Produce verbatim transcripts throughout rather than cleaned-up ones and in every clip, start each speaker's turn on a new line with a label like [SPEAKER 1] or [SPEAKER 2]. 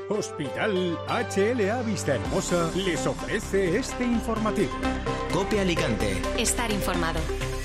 [SPEAKER 1] Hospital H L A Vista Hermosa les ofrece este informativo.
[SPEAKER 2] COPE Alicante.
[SPEAKER 3] Estar informado.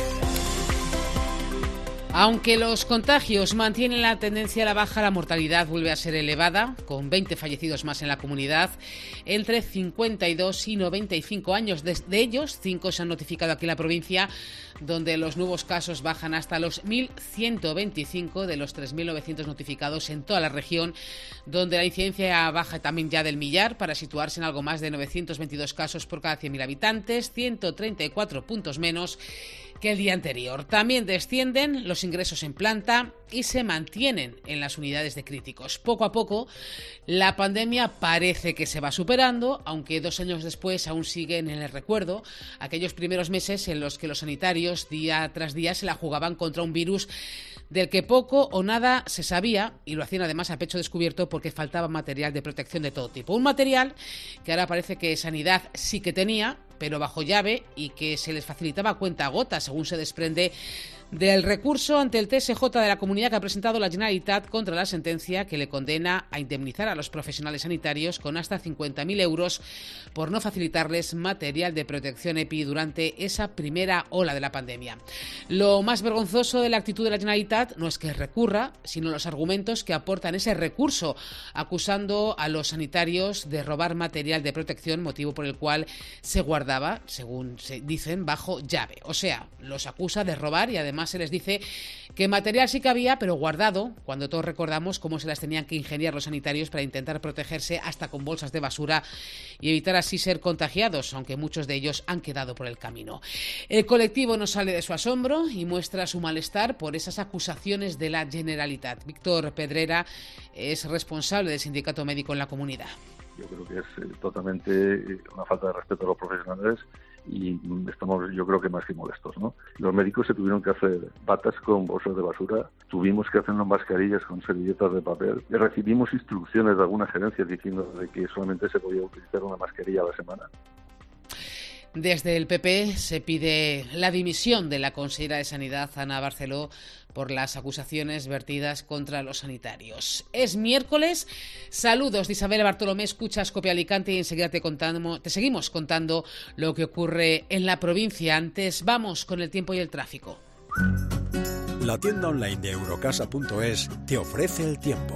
[SPEAKER 4] Aunque los contagios mantienen la tendencia a la baja, la mortalidad vuelve a ser elevada, con veinte fallecidos más en la comunidad, entre cincuenta y dos y noventa y cinco años. De ellos, cinco se han notificado aquí en la provincia, donde los nuevos casos bajan hasta los mil ciento veinticinco de los tres mil novecientos notificados en toda la región, donde la incidencia baja también ya del millar, para situarse en algo más de novecientos veintidós casos por cada cien mil habitantes, ciento treinta y cuatro puntos menos que el día anterior. También descienden los ingresos en planta y se mantienen en las unidades de críticos. Poco a poco, la pandemia parece que se va superando, aunque dos años después aún siguen en el recuerdo aquellos primeros meses en los que los sanitarios día tras día se la jugaban contra un virus del que poco o nada se sabía, y lo hacían además a pecho descubierto porque faltaba material de protección de todo tipo. Un material que ahora parece que Sanidad sí que tenía, pero bajo llave, y que se les facilitaba a cuentagotas, según se desprende del recurso ante el T S J de la Comunidad que ha presentado la Generalitat contra la sentencia que le condena a indemnizar a los profesionales sanitarios con hasta cincuenta mil euros por no facilitarles material de protección EPI durante esa primera ola de la pandemia. Lo más vergonzoso de la actitud de la Generalitat no es que recurra, sino los argumentos que aportan ese recurso, acusando a los sanitarios de robar material de protección, motivo por el cual se guardaba, según se dicen, bajo llave. O sea, los acusa de robar, y además se les dice que material sí que había, pero guardado, cuando todos recordamos cómo se las tenían que ingeniar los sanitarios para intentar protegerse hasta con bolsas de basura y evitar así ser contagiados, aunque muchos de ellos han quedado por el camino. El colectivo no sale de su asombro y muestra su malestar por esas acusaciones de la Generalitat. Víctor Pedrera es responsable del sindicato médico en la comunidad.
[SPEAKER 5] Yo creo que es eh, totalmente eh, una falta de respeto a los profesionales, y estamos, yo creo que más que molestos, ¿no? Los médicos se tuvieron que hacer batas con bolsas de basura, tuvimos que hacernos mascarillas con servilletas de papel, y recibimos instrucciones de algunas gerencias diciendo de que solamente se podía utilizar una mascarilla a la semana.
[SPEAKER 4] Desde el P P se pide la dimisión de la consellera de Sanidad, Ana Barceló, por las acusaciones vertidas contra los sanitarios. Es miércoles. Saludos de Isabel Bartolomé, escuchas COPE Alicante, y enseguida te, contamos, te seguimos contando lo que ocurre en la provincia. Antes vamos con el tiempo y el tráfico.
[SPEAKER 1] La tienda online de Eurocasa punto es te ofrece el tiempo.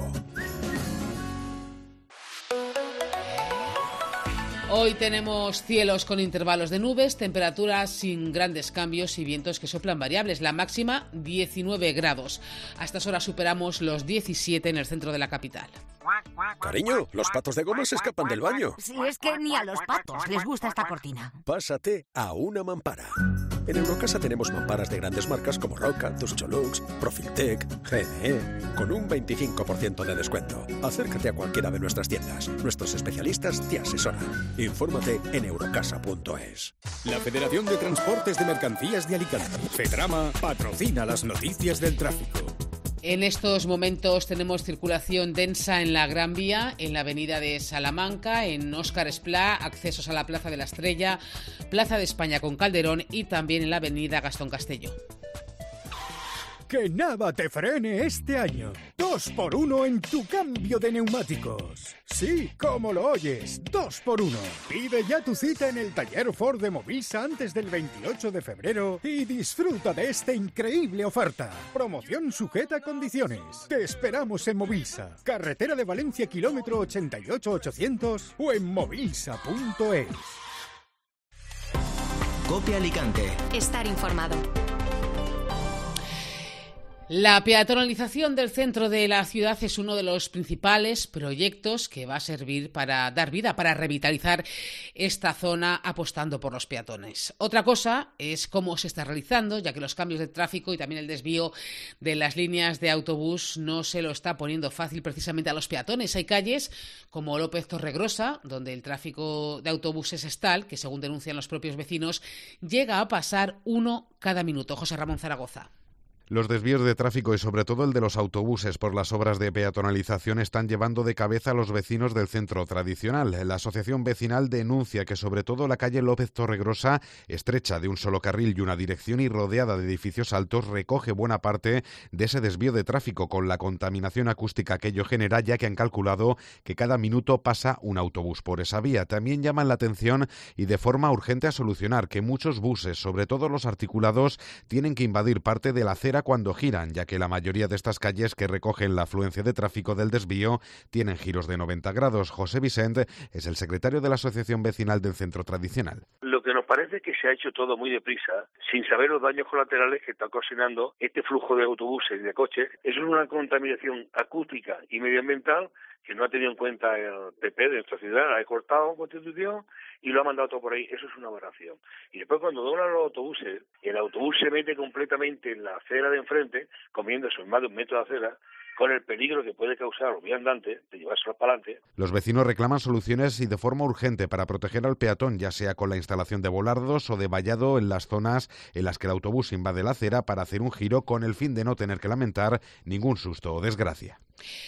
[SPEAKER 4] Hoy tenemos cielos con intervalos de nubes, temperaturas sin grandes cambios y vientos que soplan variables. La máxima, diecinueve grados. A estas horas superamos los diecisiete en el centro de la capital.
[SPEAKER 6] Cariño, los patos de goma se escapan del baño.
[SPEAKER 7] Si es que ni a los patos les gusta esta cortina.
[SPEAKER 6] Pásate a una mampara. En Eurocasa tenemos mamparas de grandes marcas como Roca, Tuscholux, Profiltec, G N E, con un veinticinco por ciento de descuento. Acércate a cualquiera de nuestras tiendas. Nuestros especialistas te asesoran. Infórmate en Eurocasa punto es.
[SPEAKER 1] La Federación de Transportes de Mercancías de Alicante, FEDRAMA, patrocina las noticias del tráfico.
[SPEAKER 4] En estos momentos tenemos circulación densa en la Gran Vía, en la avenida de Salamanca, en Óscar Esplá, accesos a la Plaza de la Estrella, Plaza de España con Calderón, y también en la avenida Gastón Castelló.
[SPEAKER 1] Que nada te frene este año. Dos por uno en tu cambio de neumáticos. Sí, como lo oyes, dos por uno. Pide ya tu cita en el taller Ford de Movisa antes del veintiocho de febrero y disfruta de esta increíble oferta. Promoción sujeta a condiciones. Te esperamos en Movisa, carretera de Valencia, kilómetro ochenta y ocho ochocientos, o en movisa punto es.
[SPEAKER 2] COPE Alicante.
[SPEAKER 3] Estar informado.
[SPEAKER 4] La peatonalización del centro de la ciudad es uno de los principales proyectos que va a servir para dar vida, para revitalizar esta zona apostando por los peatones. Otra cosa es cómo se está realizando, ya que los cambios de tráfico y también el desvío de las líneas de autobús no se lo está poniendo fácil precisamente a los peatones. Hay calles como López Torregrosa, donde el tráfico de autobuses es tal que, según denuncian los propios vecinos, llega a pasar uno cada minuto. José Ramón Zaragoza.
[SPEAKER 8] Los desvíos de tráfico y sobre todo el de los autobuses por las obras de peatonalización están llevando de cabeza a los vecinos del centro tradicional. La asociación vecinal denuncia que sobre todo la calle López Torregrosa, estrecha de un solo carril y una dirección y rodeada de edificios altos, recoge buena parte de ese desvío de tráfico con la contaminación acústica que ello genera, ya que han calculado que cada minuto pasa un autobús por esa vía. También llaman la atención y de forma urgente a solucionar que muchos buses, sobre todo los articulados, tienen que invadir parte de la acera cuando giran, ya que la mayoría de estas calles que recogen la afluencia de tráfico del desvío tienen giros de noventa grados. José Vicente es el secretario de la Asociación Vecinal del Centro Tradicional.
[SPEAKER 9] Lo que nos parece es que se ha hecho todo muy deprisa, sin saber los daños colaterales que está ocasionando este flujo de autobuses y de coches. Eso es una contaminación acústica y medioambiental que no ha tenido en cuenta el P P de nuestra ciudad, la ha cortado en Constitución y lo ha mandado todo por ahí. Eso es una aberración. Y después cuando doblan los autobuses, el autobús se mete completamente en la acera de enfrente, comiéndose más de un metro de acera, con el peligro que puede causar los viandantes de llevárselos para adelante.
[SPEAKER 8] Los vecinos reclaman soluciones y de forma urgente para proteger al peatón, ya sea con la instalación de volardos o de vallado en las zonas en las que el autobús invade la acera para hacer un giro con el fin de no tener que lamentar ningún susto o desgracia.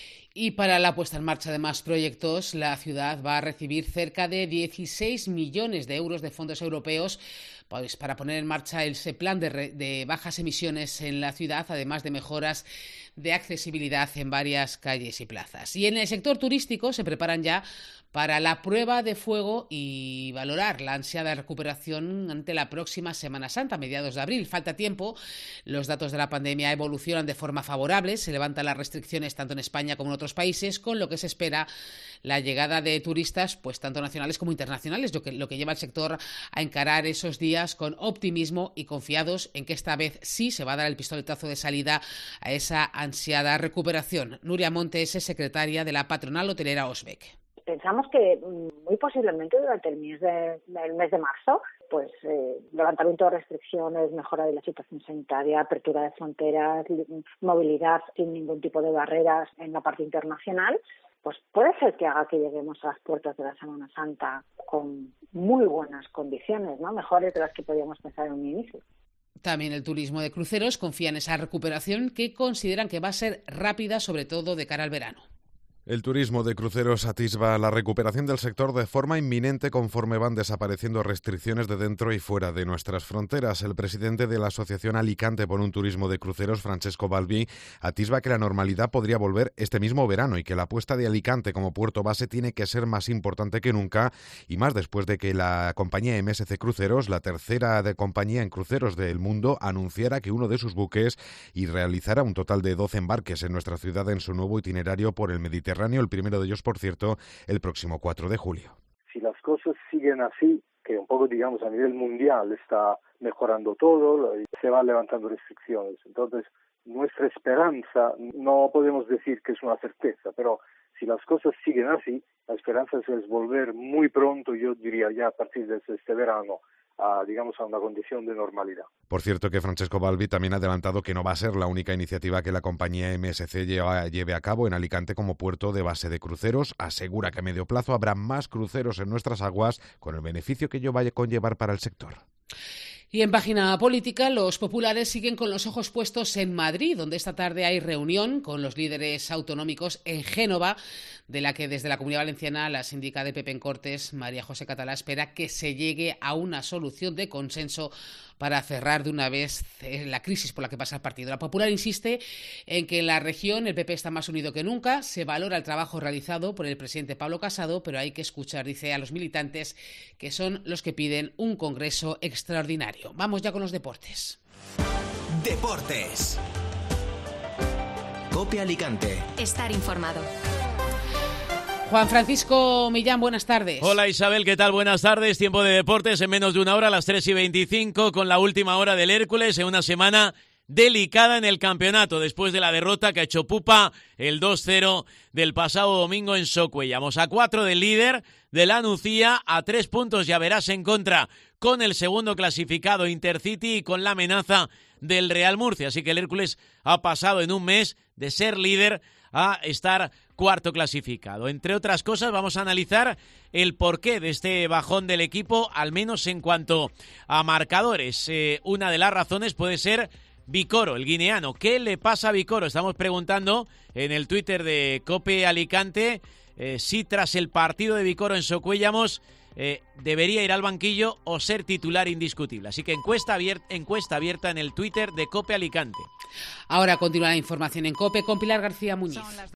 [SPEAKER 4] Y para la puesta en marcha de más proyectos, la ciudad va a recibir cerca de dieciséis millones de euros de fondos europeos pues, para poner en marcha ese plan de, re, de bajas emisiones en la ciudad, además de mejoras de accesibilidad en varias calles y plazas. Y en el sector turístico se preparan ya para la prueba de fuego y valorar la ansiada recuperación ante la próxima Semana Santa, a mediados de abril. Falta tiempo, los datos de la pandemia evolucionan de forma favorable, se levantan las restricciones tanto en España como en otros países, con lo que se espera la llegada de turistas, pues tanto nacionales como internacionales, lo que, lo que lleva al sector a encarar esos días con optimismo y confiados en que esta vez sí se va a dar el pistoletazo de salida a esa ansiada recuperación. Nuria Montes es secretaria de la patronal hotelera Osbeck.
[SPEAKER 10] Pensamos que muy posiblemente durante el mes de, el mes de marzo, pues eh, levantamiento de restricciones, mejora de la situación sanitaria, apertura de fronteras, movilidad sin ningún tipo de barreras en la parte internacional, pues puede ser que haga que lleguemos a las puertas de la Semana Santa con muy buenas condiciones, ¿no? Mejores de las que podíamos pensar en un inicio.
[SPEAKER 4] También el turismo de cruceros confía en esa recuperación que consideran que va a ser rápida, sobre todo de cara al verano.
[SPEAKER 8] El turismo de cruceros atisba la recuperación del sector de forma inminente conforme van desapareciendo restricciones de dentro y fuera de nuestras fronteras. El presidente de la Asociación Alicante por un Turismo de Cruceros, Francesco Balbi, atisba que la normalidad podría volver este mismo verano y que la apuesta de Alicante como puerto base tiene que ser más importante que nunca, y más después de que la compañía M S C Cruceros, la tercera de compañía en cruceros del mundo, anunciara que uno de sus buques y realizara un total de doce embarques en nuestra ciudad en su nuevo itinerario por el Mediterráneo. El primero de ellos, por cierto, el próximo cuatro de julio.
[SPEAKER 11] Si las cosas siguen así, que un poco, digamos, a nivel mundial está mejorando todo, se van levantando restricciones. Entonces, nuestra esperanza, no podemos decir que es una certeza, pero si las cosas siguen así, la esperanza es volver muy pronto, yo diría ya a partir de este verano, a, digamos, a una condición de normalidad.
[SPEAKER 8] Por cierto que Francesco Balbi también ha adelantado que no va a ser la única iniciativa que la compañía M S C lleva, lleve a cabo en Alicante como puerto de base de cruceros. Asegura que a medio plazo habrá más cruceros en nuestras aguas, con el beneficio que ello vaya a conllevar para el sector.
[SPEAKER 4] Y en página política, los populares siguen con los ojos puestos en Madrid, donde esta tarde hay reunión con los líderes autonómicos en Génova, de la que desde la Comunidad Valenciana la síndica de P P en Cortes, María José Catalá, espera que se llegue a una solución de consenso para cerrar de una vez la crisis por la que pasa el partido. La Popular insiste en que en la región el P P está más unido que nunca, se valora el trabajo realizado por el presidente Pablo Casado, pero hay que escuchar, dice, a los militantes, que son los que piden un congreso extraordinario. Vamos ya con los deportes.
[SPEAKER 2] Deportes. Cope Alicante.
[SPEAKER 3] Estar informado.
[SPEAKER 4] Juan Francisco Millán, buenas tardes.
[SPEAKER 12] Hola Isabel, ¿qué tal? Buenas tardes. Tiempo de deportes en menos de una hora, a las tres y veinticinco, con la última hora del Hércules en una semana delicada en el campeonato, después de la derrota que ha hecho pupa el dos cero del pasado domingo en Socuellamos. A cuatro del líder de la Nucía, a tres puntos ya verás en contra con el segundo clasificado Intercity y con la amenaza del Real Murcia. Así que el Hércules ha pasado en un mes de ser líder a estar cuarto clasificado. Entre otras cosas, vamos a analizar el porqué de este bajón del equipo, al menos en cuanto a marcadores. Eh, una de las razones puede ser Vicoro, el guineano. ¿Qué le pasa a Vicoro? Estamos preguntando en el Twitter de COPE Alicante eh, si tras el partido de Vicoro en Socuéllamos eh, debería ir al banquillo o ser titular indiscutible. Así que encuesta abierta, encuesta abierta en el Twitter de COPE Alicante.
[SPEAKER 4] Ahora continúa la información en COPE con Pilar García Muñiz.